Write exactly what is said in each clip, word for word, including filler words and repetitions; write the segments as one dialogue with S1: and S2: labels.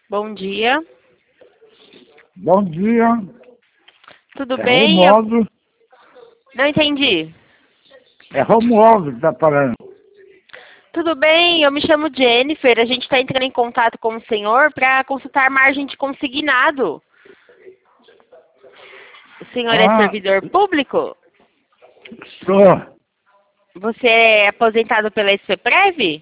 S1: Bom dia.
S2: Bom dia.
S1: Tudo
S2: É
S1: bem? Eu...
S2: Romualdo.
S1: Não entendi.
S2: É Romualdo que tá falando.
S1: Tudo bem, eu me chamo Jennifer. A gente está entrando em contato com o senhor para consultar margem de consignado. O senhor é
S2: Ah,
S1: servidor público?
S2: sou.
S1: Você é aposentado pela SPPrev?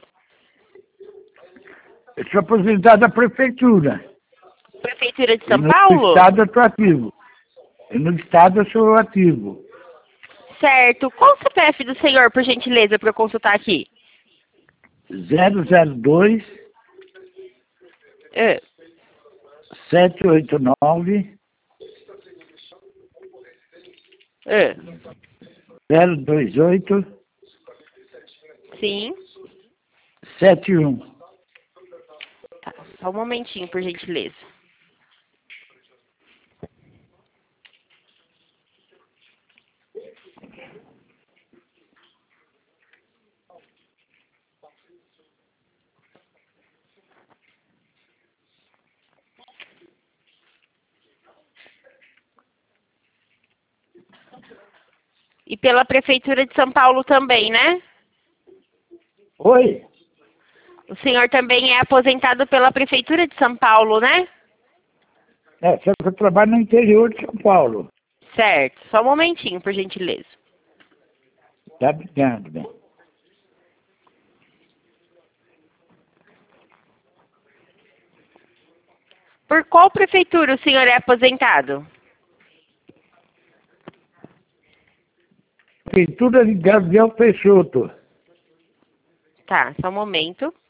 S2: Eu sou aposentado da prefeitura.
S1: Prefeitura de
S2: E
S1: São
S2: no
S1: Paulo?
S2: estado eu estou ativo. E no estado eu sou ativo.
S1: Certo. Qual o C P F do senhor, por gentileza, para eu consultar aqui?
S2: zero zero dois,
S1: Ah,
S2: sete oito nove,
S1: ah.
S2: zero dois oito,
S1: Sim.
S2: sete um.
S1: Tá, só um momentinho, por gentileza. E pela Prefeitura de São Paulo também, né?
S2: Oi?
S1: O senhor também é aposentado pela Prefeitura de São Paulo, né?
S2: É, só que eu trabalho no interior de São Paulo.
S1: Certo. Só um momentinho, por gentileza.
S2: Tá obrigado, né?
S1: Por qual prefeitura o senhor é aposentado?
S2: Prefeitura de Gabriel Peixoto.
S1: Tá, só um momento.